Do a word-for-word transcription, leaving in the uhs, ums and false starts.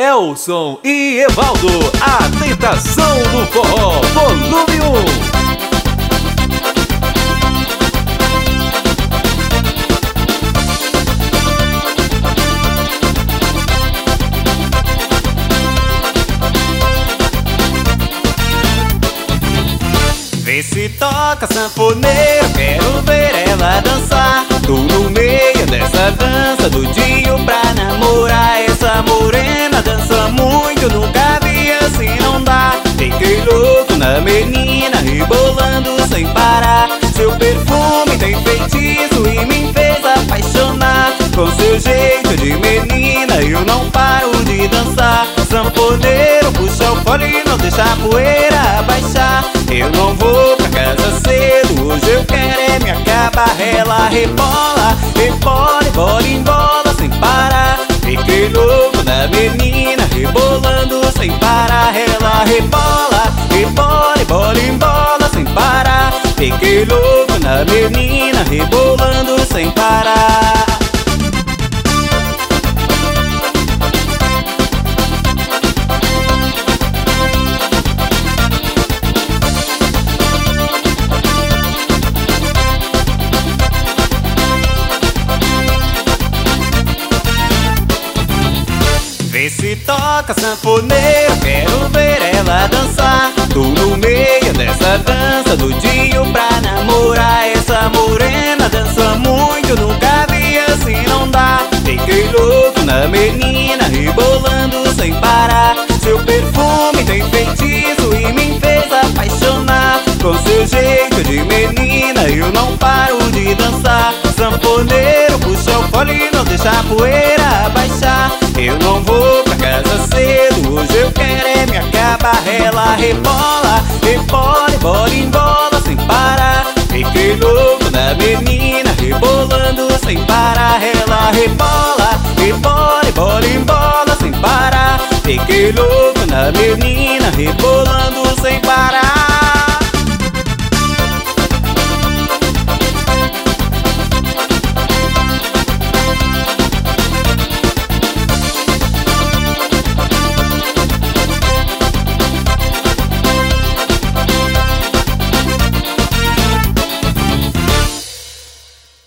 Elson e Evaldo, a tentação do forró, volume um. Vê se toca sanfoneiro, quero ver ela dançar. Tô no meio dessa dança, doidinho pra namorar. Essa morena dança muito, nunca vi assim, não dá. Fiquei louco na menina, rebolando sem parar. Seu perfume tem feitiço e me fez apaixonar. Com seu jeito de menina, eu não paro de dançar. Sanfoneiro, puxa o fole, não deixa a poeira baixar. Eu não vou pra casa cedo, hoje eu quero é me acabar. Ela rebola, rebola, rebola, embola sem parar. Fiquei louco na menina, rebolando sem parar. Ela rebola, rebola, rebola, embola sem parar. Fiquei louco na menina, rebolando sem parar. Vê se toca sanfoneiro, quero ver ela dançar. Tô no meio dessa dança, doidinho pra namorar. Essa morena dança muito, nunca vi assim, não dá. Fiquei louco na menina, rebolando sem parar. Seu perfume tem feitiço e me fez apaixonar. Com seu jeito de menina, eu não paro de dançar. Sanfoneiro, puxa o fole, não deixa a poeira baixar. Eu não vou pra casa cedo, hoje eu quero é me acabar. Ela rebola, rebola, rebola, embola sem parar. Fiquei louco na menina, rebolando sem parar. Ela rebola, rebola, rebola, embola sem parar. Fiquei louco na menina, rebolando